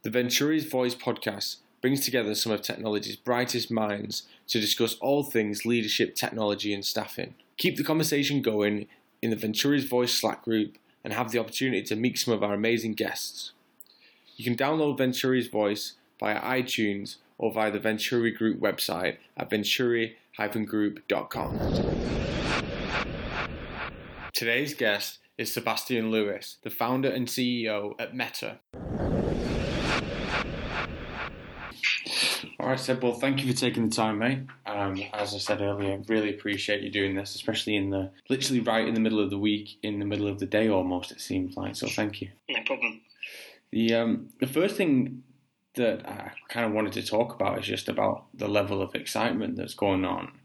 The Venturi's Voice podcast brings together some of technology's brightest minds to discuss all things leadership, technology and staffing. Keep the conversation going in the Venturi's Voice Slack group and have the opportunity to meet some of our amazing guests. You can download Venturi's Voice via iTunes or via the Venturi Group website at venturi-group.com. Today's guest is Sebastian Lewis, the founder and CEO at Meta. All right, Seb, well, thank you for taking the time, mate. As I said earlier, really appreciate you doing this, especially literally right in the middle of the week, in the middle of the day almost, it seems like, so thank you. No problem. The first thing that I kind of wanted to talk about is just about the level of excitement that's going on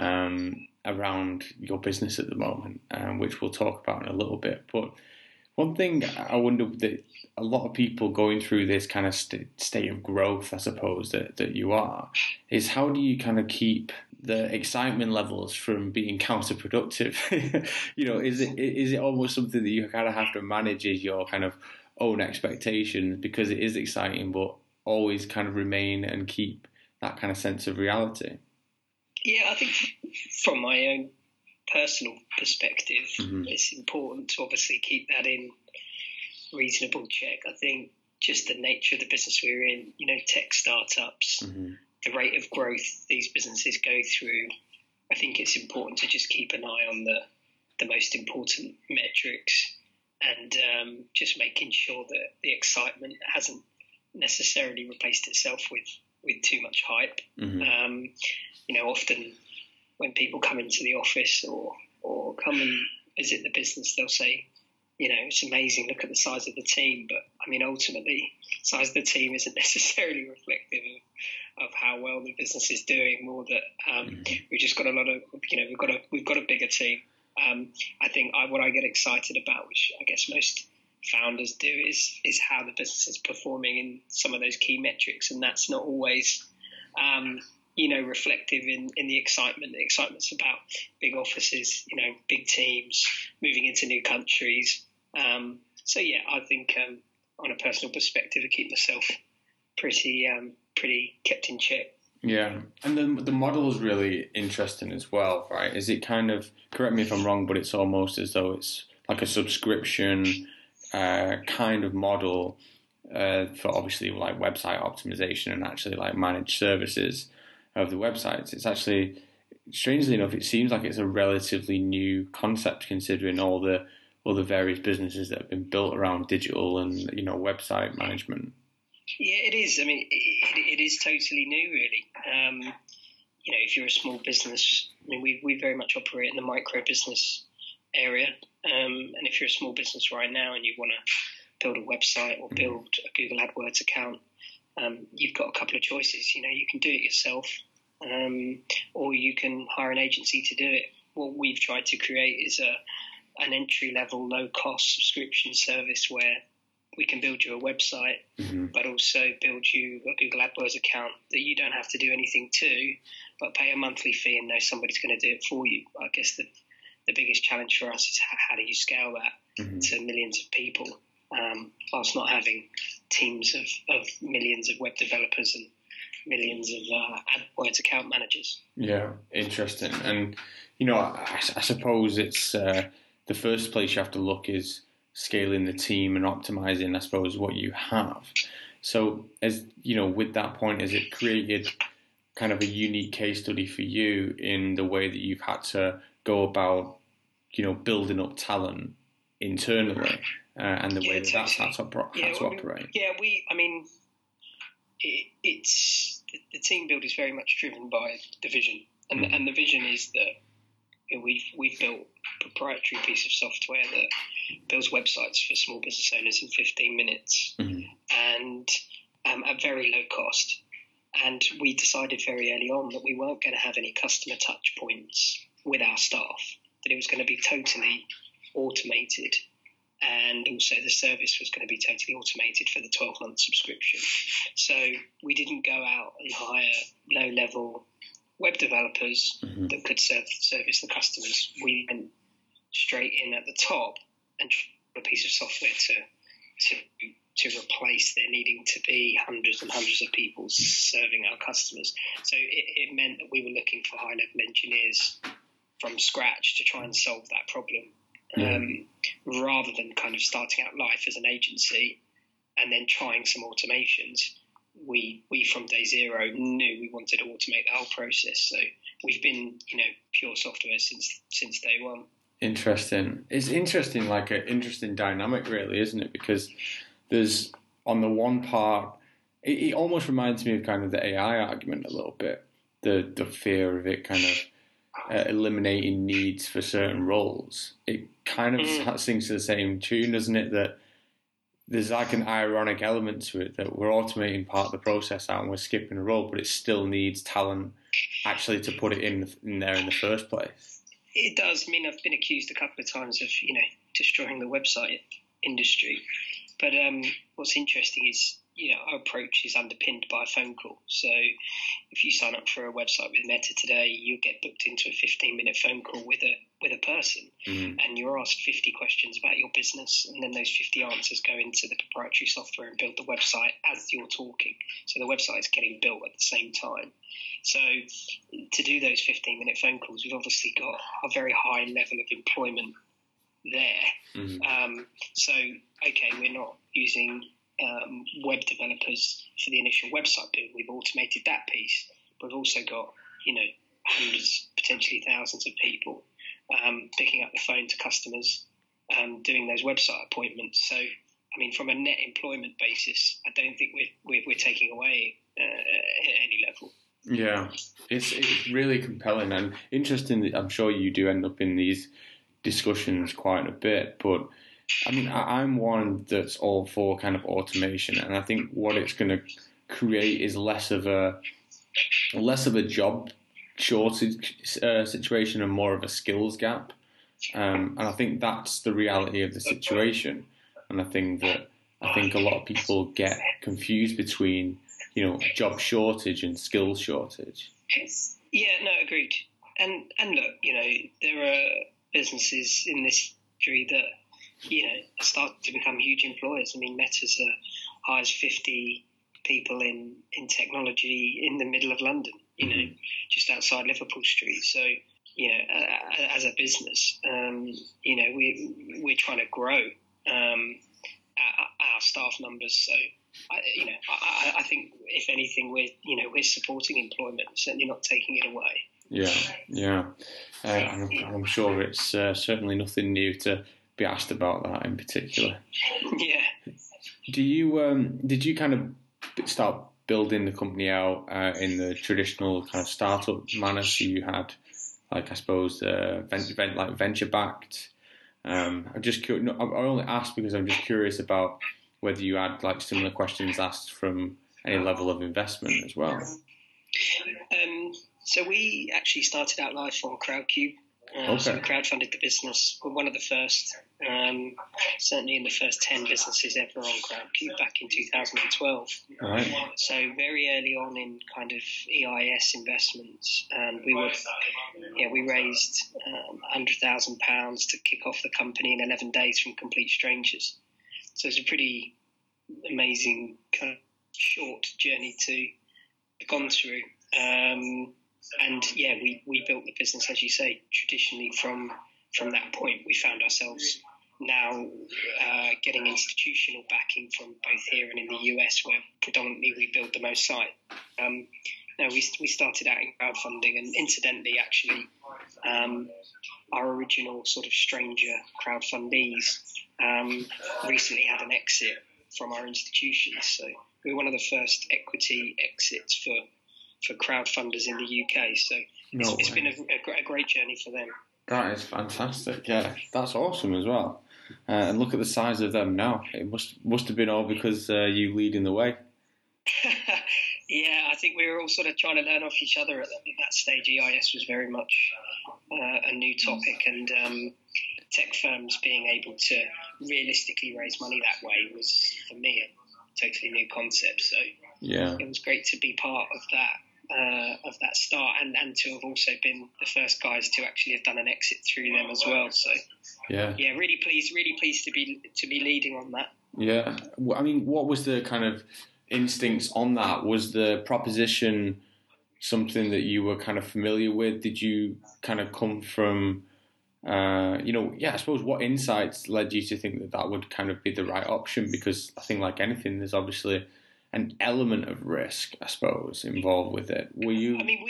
around your business at the moment, which we'll talk about in a little bit. But one thing I wonder that a lot of people going through this kind of state of growth, I suppose, that you are, is how do you kind of keep the excitement levels from being counterproductive? Is it almost something that you kind of have to manage as your kind of own expectations, because it is exciting, but always kind of remain and keep that kind of sense of reality? Yeah, I think from my own personal perspective, it's important to obviously keep that in reasonable check. I think just the nature of the business we're in, tech startups, the rate of growth these businesses go through, I think it's important to just keep an eye on the most important metrics and just making sure that the excitement hasn't necessarily replaced itself with too much hype. Often when people come into the office or come and visit the business, they'll say, it's amazing, look at the size of the team. But ultimately, the size of the team isn't necessarily reflective of how well the business is doing. More that we've just got a lot of, we've got a bigger team. I think what I get excited about, which I guess most founders do, is how the business is performing in some of those key metrics, and that's not always reflective in the excitement. The excitement's about big offices, big teams, moving into new countries. I think on a personal perspective, I keep myself pretty kept in check. Yeah, and the model is really interesting as well, right? Is it kind of, correct me if I'm wrong, but it's almost as though it's like a subscription kind of model for obviously like website optimization and actually like managed services of the websites. It's actually, strangely enough, it seems like it's a relatively new concept considering all the various businesses that have been built around digital and website management. Yeah, it is. It is totally new, really. If you're a small business, we very much operate in the micro business area. And if you're a small business right now and you want to build a website or build a Google AdWords account, you've got a couple of choices. You can do it yourself, or you can hire an agency to do it. What we've tried to create is an entry-level, low-cost subscription service where we can build you a website, but also build you a Google AdWords account that you don't have to do anything to, but pay a monthly fee and know somebody's going to do it for you. I guess the biggest challenge for us is how do you scale that to millions of people, whilst not having teams of millions of web developers and millions of AdWords account managers. Yeah, interesting. And, I suppose it's the first place you have to look is scaling the team and optimizing, I suppose, what you have. So, as with that point, has it created kind of a unique case study for you in the way that you've had to go about, building up talent internally and the way that's had to operate? Yeah, it's the team build is very much driven by the vision, and the vision is that we've built a proprietary piece of software that builds websites for small business owners in 15 minutes and at very low cost. And we decided very early on that we weren't going to have any customer touch points with our staff, that it was going to be totally automated, and also the service was going to be totally automated for the 12-month subscription. So we didn't go out and hire low-level web developers that could service the customers. We went straight in at the top and a piece of software to to replace there needing to be hundreds and hundreds of people serving our customers. So it meant that we were looking for high-level engineers from scratch to try and solve that problem, rather than kind of starting out life as an agency and then trying some automations. We from day zero knew we wanted to automate the whole process. So we've been, pure software since day one. Interesting. It's interesting, like an interesting dynamic, really, isn't it? Because there's, on the one part, it almost reminds me of kind of the AI argument a little bit. The fear of it kind of eliminating needs for certain roles. It kind of sings to the same tune, doesn't it? That there's like an ironic element to it, that we're automating part of the process out and we're skipping a role, but it still needs talent actually to put it in there in the first place. It does. I mean, I've been accused a couple of times of, destroying the website industry. But what's interesting is, our approach is underpinned by a phone call. So if you sign up for a website with Meta today, you get booked into a 15-minute phone call with a person, and you're asked 50 questions about your business, and then those 50 answers go into the proprietary software and build the website as you're talking. So the website is getting built at the same time. So to do those 15-minute phone calls, we've obviously got a very high level of employment there. So, okay, we're not using web developers for the initial website build. We've automated that piece. We've also got, hundreds, potentially thousands of people picking up the phone to customers, doing those website appointments. So, I mean, from a net employment basis, I don't think we're taking away at any level. Yeah, it's really compelling and interesting. That I'm sure you do end up in these discussions quite a bit, but I mean, I'm one that's all for kind of automation, and I think what it's going to create is less of a job shortage situation and more of a skills gap. And I think that's the reality of the situation. And I think a lot of people get confused between, job shortage and skills shortage. Yeah, no, agreed. And look, there are businesses in this industry that, are starting to become huge employers. I mean, Meta's hires 50 people in technology in the middle of London, just outside Liverpool Street. So, as a business, we're trying to grow our staff numbers. So, I think if anything, we're supporting employment, certainly not taking it away. Yeah. I'm sure it's certainly nothing new to be asked about that in particular. Yeah. Did you kind of start building the company out in the traditional kind of startup manner? So you had, like, I suppose, venture backed. I'm just curious. I only asked because I'm just curious about whether you had like similar questions asked from any level of investment as well. So we actually started out life on Crowdcube. So we crowdfunded the business. We're one of the first, certainly in the first 10 businesses ever on Crowdcube back in 2012. Right. So very early on in kind of EIS investments, and we raised £100,000 to kick off the company in 11 days from complete strangers. So it's a pretty amazing kind of short journey to have gone through. And yeah, we built the business, as you say, traditionally from that point. We found ourselves now getting institutional backing from both here and in the US, where predominantly we build the most site. We started out in crowdfunding, and incidentally, actually, our original sort of stranger crowdfundees recently had an exit from our institutions. So we were one of the first equity exits for crowdfunders in the UK. So it's been a great journey for them. That is fantastic. Yeah, that's awesome as well. And look at the size of them now. It must have been all because you leading the way. Yeah, I think we were all sort of trying to learn off each other at that stage. EIS was very much a new topic, and tech firms being able to realistically raise money that way was, for me, a totally new concept. So yeah, it was great to be part of that start, and to have also been the first guys to actually have done an exit through them as well. So yeah, really pleased to be leading on that. Yeah. I mean, what was the kind of instincts on that? Was the proposition something that you were kind of familiar with? Did you kind of come from, I suppose what insights led you to think that that would kind of be the right option? Because I think, like anything, there's obviously an element of risk, I suppose, involved with it. Were you? I mean,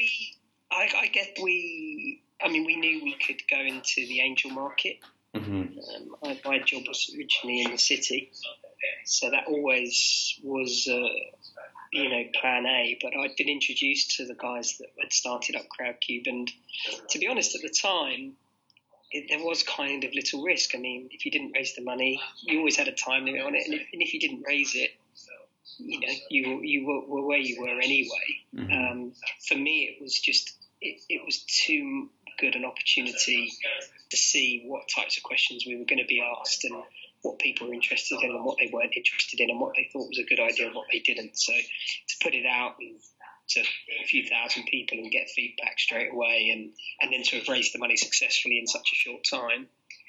we knew we could go into the angel market. My job was originally in the city, so that always was, plan A. But I'd been introduced to the guys that had started up Crowdcube, and to be honest, at the time, there was kind of little risk. I mean, if you didn't raise the money, you always had a time limit on it, and if you didn't raise it, you were where you were anyway. For me, it was just it was too good an opportunity to see what types of questions we were going to be asked and what people were interested in and what they weren't interested in and what they thought was a good idea and what they didn't. So to put it out to a few thousand people and get feedback straight away and then to have raised the money successfully in such a short time,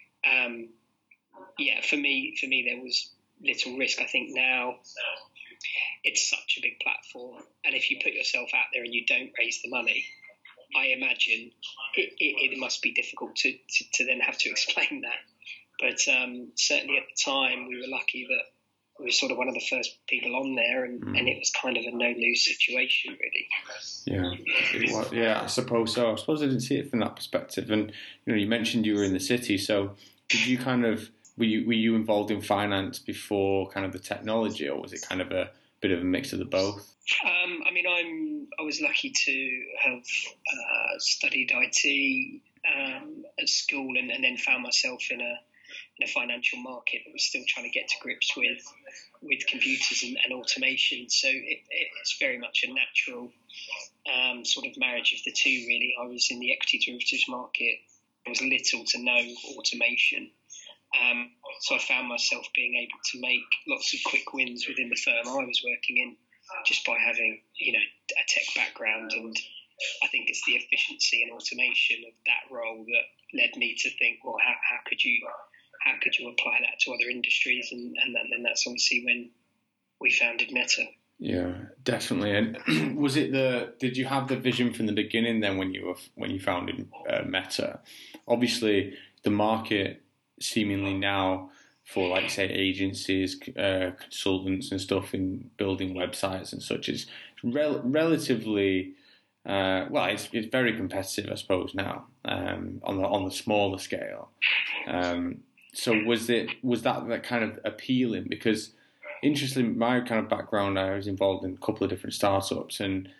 for me there was little risk. I think now it's such a big platform, and if you put yourself out there and you don't raise the money, I imagine it must be difficult to then have to explain that. But certainly at the time, we were lucky that we were sort of one of the first people on there, and it was kind of a no-lose situation, really. Yeah, I suppose so. I suppose I didn't see it from that perspective. And you mentioned you were in the city, so did you were you involved in finance before kind of the technology, or was it kind of a bit of a mix of the both? I was lucky to have studied IT at school, and then found myself in a financial market that was still trying to get to grips with computers and automation. So it's very much a natural sort of marriage of the two, really. I was in the equity derivatives market. There was little to no automation. So I found myself being able to make lots of quick wins within the firm I was working in, just by having a tech background. And I think it's the efficiency and automation of that role that led me to think, well, how could you apply that to other industries? And then that's obviously when we founded Meta. Yeah, definitely. And did you have the vision from the beginning then when you founded Meta? Obviously, the market seemingly now for, like, say, agencies, consultants and stuff in building websites and such is relatively it's very competitive, I suppose, now on the smaller scale. So was that kind of appealing? Because interestingly, my kind of background, I was involved in a couple of different startups, and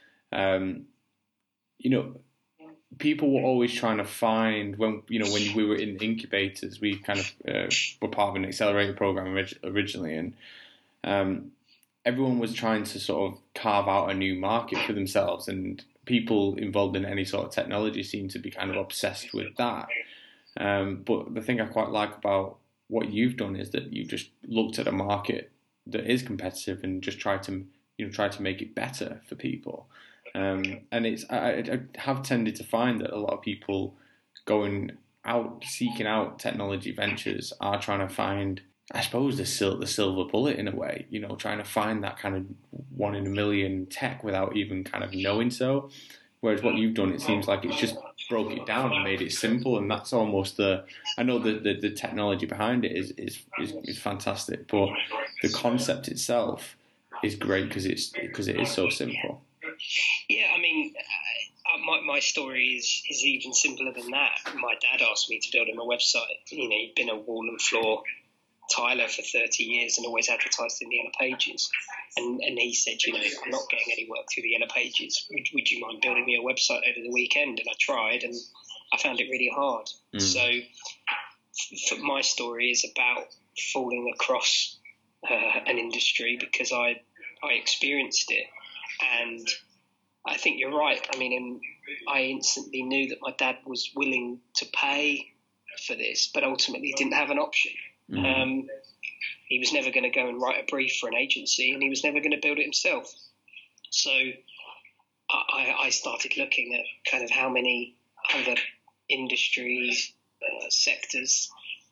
people were always trying to find when we were in incubators, we kind of were part of an accelerator program originally, and everyone was trying to sort of carve out a new market for themselves, and people involved in any sort of technology seem to be kind of obsessed with that. But the thing I quite like about what you've done is that you just looked at a market that is competitive and just try to make it better for people. And I have tended to find that a lot of people going out seeking out technology ventures are trying to find, I suppose, the silver bullet in a way. Trying to find that kind of 1 in a million tech without even kind of knowing so. Whereas what you've done, it seems like it's just broke it down and made it simple, and that's almost I know the technology behind it is fantastic, but the concept itself is great because it is so simple. Yeah, I mean, my story is even simpler than that. My dad asked me to build him a website. He'd been a wall and floor tiler for 30 years and always advertised in the Yellow Pages. And he said, I'm not getting any work through the Yellow Pages. Would you mind building me a website over the weekend? And I tried, and I found it really hard. So my story is about falling across an industry because I experienced it. And I think you're right. I mean, I instantly knew that my dad was willing to pay for this, but ultimately didn't have an option. He was never going to go and write a brief for an agency, and he was never going to build it himself. So I started looking at kind of how many other industries, sectors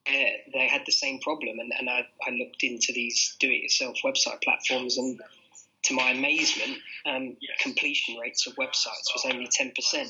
they had the same problem, and I looked into these do-it-yourself website platforms, and to my amazement, completion rates of websites was only 10%.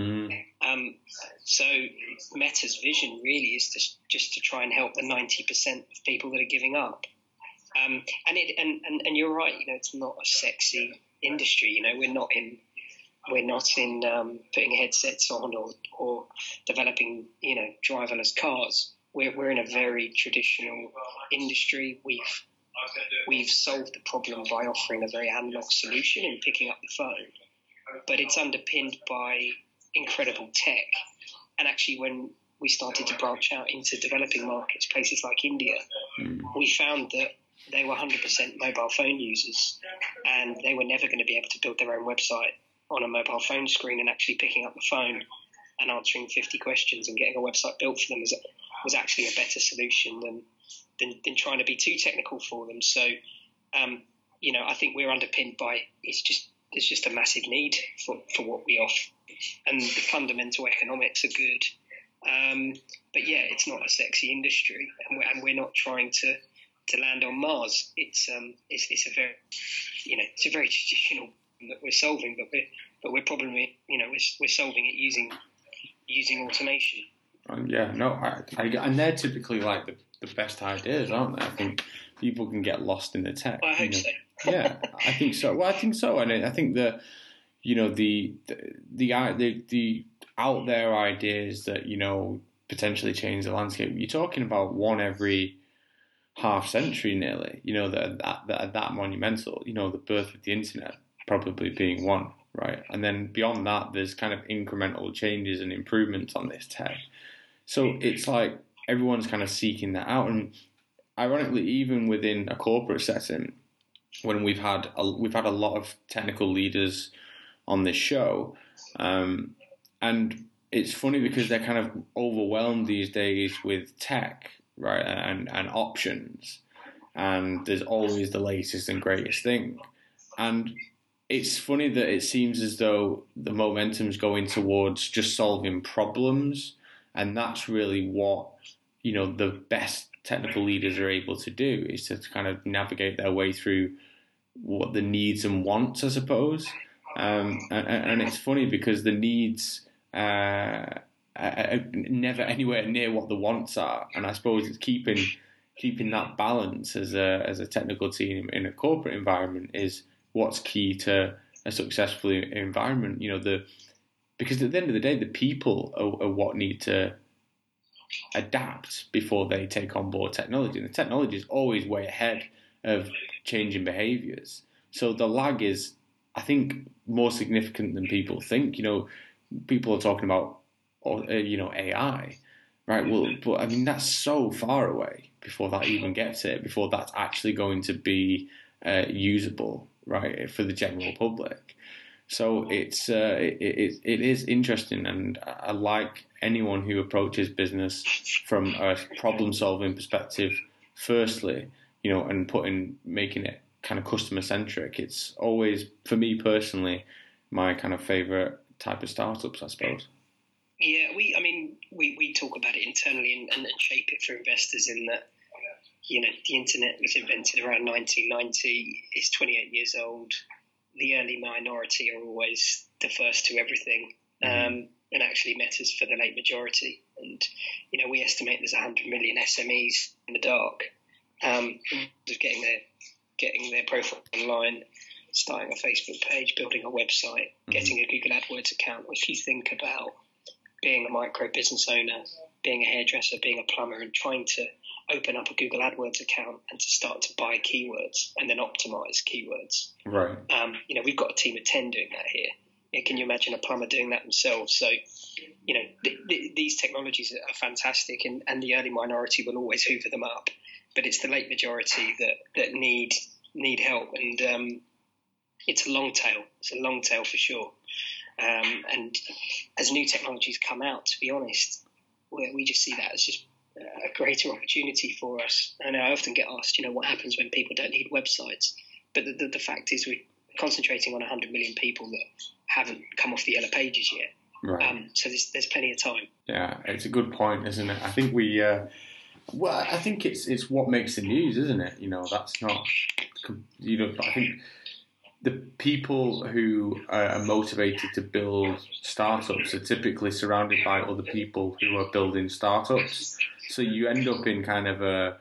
So Meta's vision really is just to try and help the 90% of people that are giving up. And you're right, it's not a sexy industry. We're not in putting headsets on or developing driverless cars. We're in a very traditional industry. We've solved the problem by offering a very analog solution in picking up the phone, but it's underpinned by incredible tech. And actually, when we started to branch out into developing markets, places like India, we found that they were 100% mobile phone users, and they were never going to be able to build their own website on a mobile phone screen, and actually picking up the phone and answering 50 questions and getting a website built for them was actually a better solution than trying to be too technical for them. So, I think we're underpinned by there's just a massive need for what we offer, and the fundamental economics are good. But yeah, it's not a sexy industry, and we're not trying to land on Mars. It's a very traditional that we're solving, but we're probably we're solving it using automation. And they're typically like the best ideas, aren't they? I think people can get lost in the tech. I hope so. Yeah, I think so. Well, I think so, and I think the out there ideas that potentially change the landscape. You're talking about one every half century, nearly. That monumental. The birth of the internet probably being one, right? And then beyond that, there's kind of incremental changes and improvements on this tech. So it's like everyone's kind of seeking that out, and ironically, even within a corporate setting, when we've had a lot of technical leaders on this show, and it's funny because they're kind of overwhelmed these days with tech, right, and options, and there's always the latest and greatest thing, and it's funny that it seems as though the momentum's going towards just solving problems, and that's really what the best technical leaders are able to do, is to kind of navigate their way through what the needs and wants, I suppose. And it's funny because the needs are never anywhere near what the wants are, and I suppose it's keeping that balance as a technical team in a corporate environment is what's key to a successful environment. Because at the end of the day, the people are what need to adapt before they take on board technology. And the technology is always way ahead of changing behaviours. So the lag is, I think, more significant than people think. People are talking about, AI, right? Well, but I mean, that's so far away before that even gets it, before that's actually going to be usable, right, for the general public. So it is interesting, and I like anyone who approaches business from a problem-solving perspective. Firstly, and making it kind of customer-centric. It's always, for me personally, my kind of favourite type of startups, I suppose. Yeah, we talk about it internally and shape it for investors in that. The internet was invented around 1990. It's 28 years old. The early minority are always the first to everything, and actually Meta's for the late majority. And we estimate there's 100 million SMEs in the dark, just getting their profile online, starting a Facebook page, building a website, getting a Google AdWords account. If you think about being a micro business owner, being a hairdresser, being a plumber, and trying to open up a Google AdWords account and to start to buy keywords and then optimize keywords. Right. We've got a team of 10 doing that here. Can you imagine a plumber doing that themselves? So, these technologies are fantastic, and the early minority will always hoover them up. But it's the late majority that need help, and it's a long tail. It's a long tail for sure. And as new technologies come out, to be honest, we just see that as just a greater opportunity for us. And I often get asked, what happens when people don't need websites? But the fact is, we're concentrating on 100 million people that haven't come off the yellow pages yet. Right. So there's plenty of time. Yeah, it's a good point, isn't it? I think we Well, I think it's what makes the news, isn't it? That's not. I think the people who are motivated to build startups are typically surrounded by other people who are building startups. So you end up in kind of a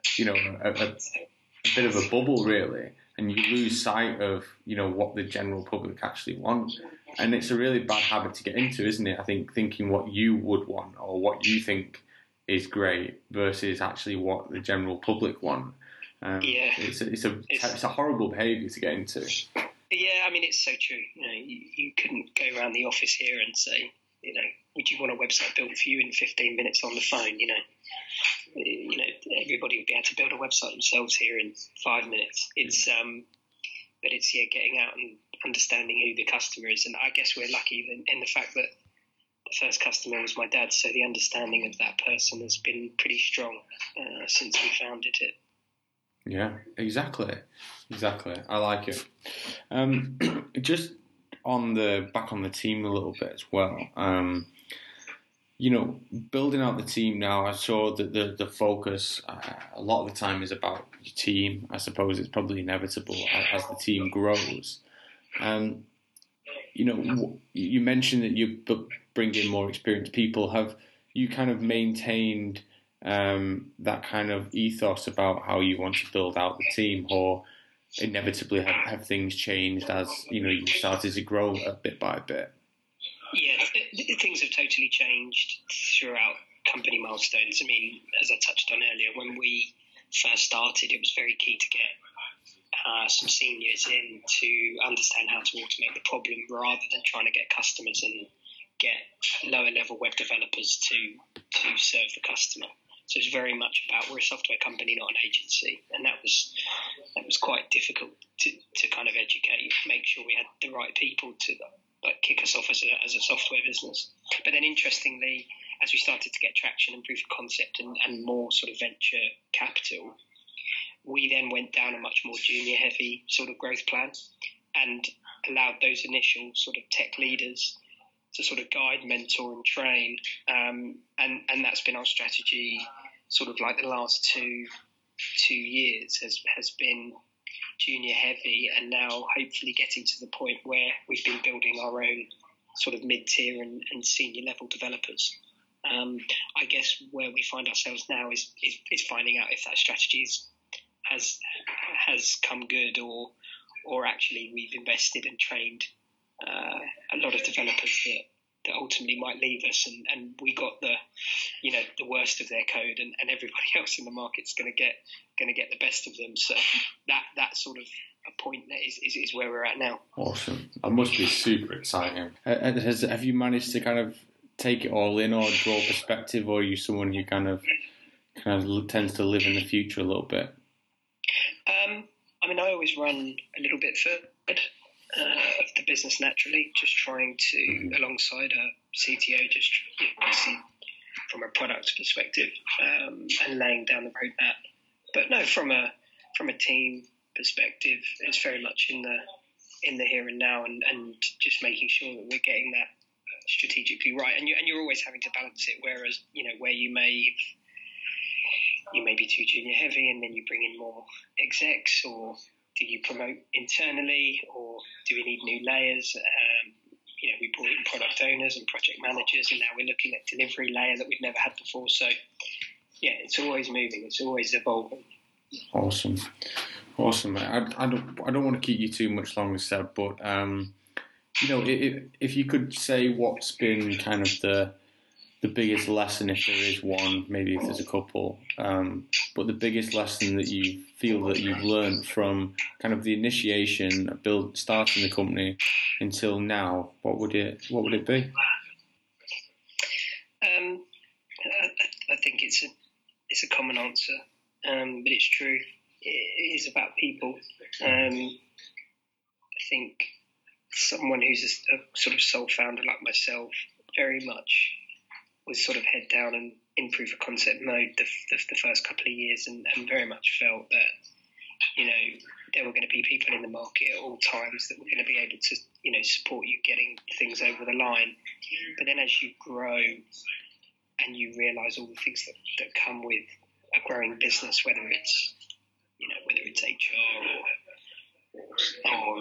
bit of a bubble, really, and you lose sight of what the general public actually want. And it's a really bad habit to get into, isn't it? I think thinking what you would want or what you think is great versus actually what the general public want. It's a horrible behaviour to get into. Yeah, I mean, it's so true. You couldn't go around the office here and say, would you want a website built for you in 15 minutes on the phone? Everybody would be able to build a website themselves here in 5 minutes. But it's getting out and understanding who the customer is. And I guess we're lucky in the fact that the first customer was my dad, so the understanding of that person has been pretty strong since we founded it. Yeah, exactly. I like it. Just back on the team a little bit as well. Building out the team now, I saw that the focus a lot of the time is about your team. I suppose it's probably inevitable as the team grows. You mentioned that you bring in more experienced people. Have you kind of maintained that kind of ethos about how you want to build out the team, or inevitably have things changed as you started to grow bit by bit? Yeah, things have totally changed throughout company milestones. I mean, as I touched on earlier, when we first started, it was very key to get some seniors in to understand how to automate the problem rather than trying to get customers and get lower level web developers to serve the customer. So it's very much about, we're a software company, not an agency, and that was quite difficult to kind of educate, make sure we had the right people to kick us off as a software business. But then interestingly, as we started to get traction and proof of concept and more sort of venture capital, we then went down a much more junior heavy sort of growth plan and allowed those initial sort of tech leaders to sort of guide, mentor and train. And that's been our strategy sort of like the last two years has been junior heavy, and now hopefully getting to the point where we've been building our own sort of mid-tier and senior level developers. I guess where we find ourselves now is finding out if that strategy has come good or actually we've invested and trained a lot of developers that ultimately might leave us, and we got the worst of their code, and everybody else in the market's going to get the best of them. So that sort of a point that is where we're at now. Awesome. That must be super exciting. Have you managed to kind of take it all in, or draw perspective, or are you someone who kind of tends to live in the future a little bit? I mean, I always run a little bit forward of the business naturally, just trying to, alongside a CTO, just see from a product perspective and laying down the roadmap. But no, from a team perspective, it's very much in the here and now, and just making sure that we're getting that strategically right. And you're always having to balance it. Whereas where you may be too junior heavy, and then you bring in more execs, or do you promote internally, or do we need new layers? We brought in product owners and project managers, and now we're looking at delivery layer that we've never had before. So, yeah, it's always moving. It's always evolving. Awesome. I don't want to keep you too much longer, Seb, but if you could say what's been kind of the biggest lesson, if there is one, maybe if there's a couple, but the biggest lesson that you feel that you've learned from kind of the initiation of starting the company until now, what would it be? I think it's a common answer, but it's true. It is about people. I think someone who's a sort of sole founder like myself very much was sort of head down and in proof of concept mode the first couple of years, and very much felt that there were going to be people in the market at all times that were going to be able to support you getting things over the line. But then as you grow and you realise all the things that come with a growing business, whether it's HR or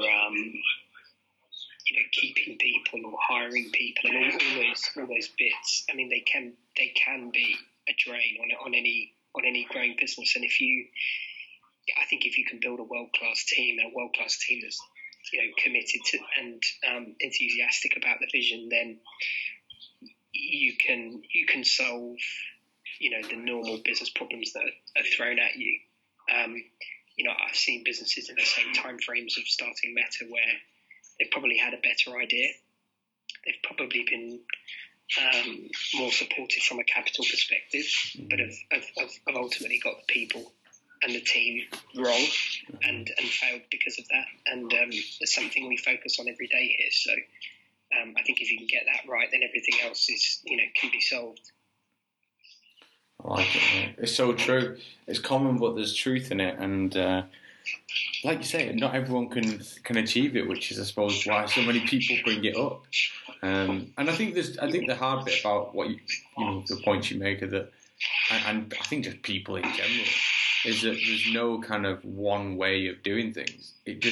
keeping people or hiring people and all those bits. I mean, they can be a drain on any growing business. And I think if you can build a world-class team that's committed to and enthusiastic about the vision, then you can solve the normal business problems that are thrown at you. I've seen businesses in the same time frames of starting Meta where they've probably had a better idea. They've probably been more supported from a capital perspective, but have ultimately got the people and the team wrong and failed because of that. And it's something we focus on every day here. So I think if you can get that right, then everything else can be solved. I like it, mate. It's so true. It's common, but there's truth in it, and like you say, not everyone can achieve it, which is, I suppose, why so many people bring it up. And I think the hard bit about what the points you make are that, and I think just people in general, is that there's no kind of one way of doing things.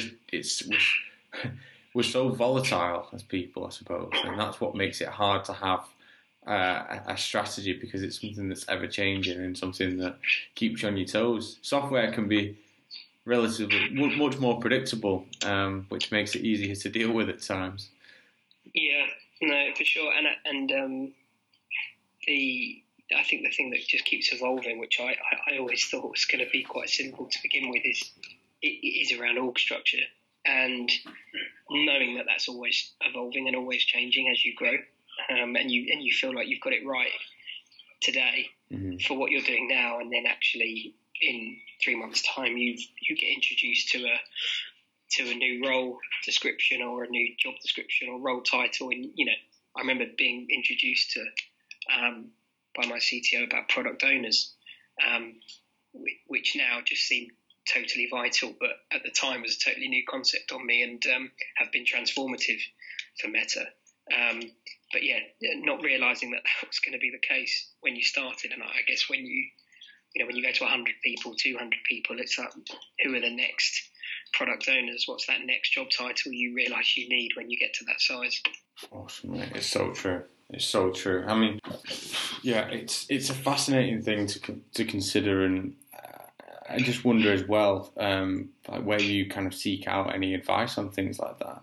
We're so volatile as people, I suppose, and that's what makes it hard to have a strategy, because it's something that's ever changing and something that keeps you on your toes. Software can be relatively much more predictable, which makes it easier to deal with at times. Yeah, no, for sure. And I think the thing that just keeps evolving, which I always thought was going to be quite simple to begin with, is around org structure, and knowing that that's always evolving and always changing as you grow. And you feel like you've got it right today for what you're doing now, and then actually in 3 months' time you get introduced to a new role description or a new job description or role title. And I remember being introduced to by my CTO about product owners, which now just seem totally vital, but at the time was a totally new concept on me, and have been transformative for Meta. But yeah, not realising that was going to be the case when you started. And I guess when you go to 100 people, 200 people, it's like, who are the next product owners? What's that next job title you realise you need when you get to that size? Awesome, mate. It's so true. It's so true. I mean, yeah, it's a fascinating thing to consider, and I just wonder as well, like where you kind of seek out any advice on things like that.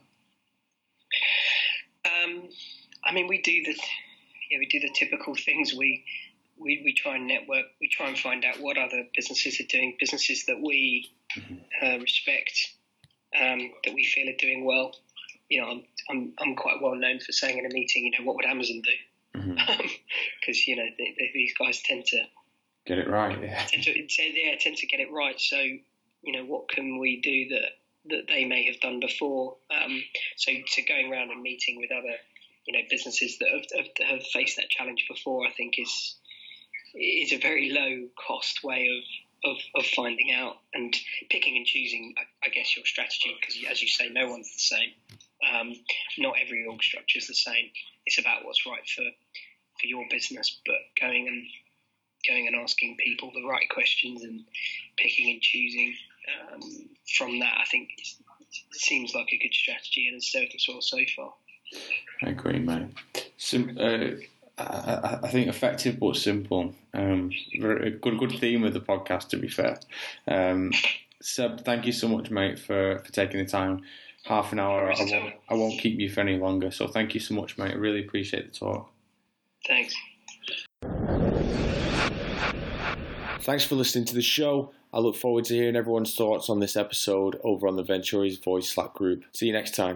I mean, we do the typical things. We try and network. We try and find out what other businesses are doing, businesses that we respect, that we feel are doing well. I'm quite well known for saying in a meeting, what would Amazon do? Because these guys tend to get it right. Yeah. Tend to get it right. So what can we do that they may have done before? So going around and meeting with other businesses that have faced that challenge before, I think is a very low cost way of finding out and picking and choosing, I guess, your strategy, because as you say, no one's the same. Not every org structure is the same. It's about what's right for your business, but going and asking people the right questions and picking and choosing from that, I think seems like a good strategy and has served us well so far. I agree, mate. I think effective but simple. A good theme of the podcast, to be fair. Seb, thank you so much, mate, for taking the time. Half an hour. I won't keep you for any longer. So thank you so much, mate. I really appreciate the talk. Thanks. Thanks for listening to the show. I look forward to hearing everyone's thoughts on this episode over on the Venturi's Voice Slack group. See you next time.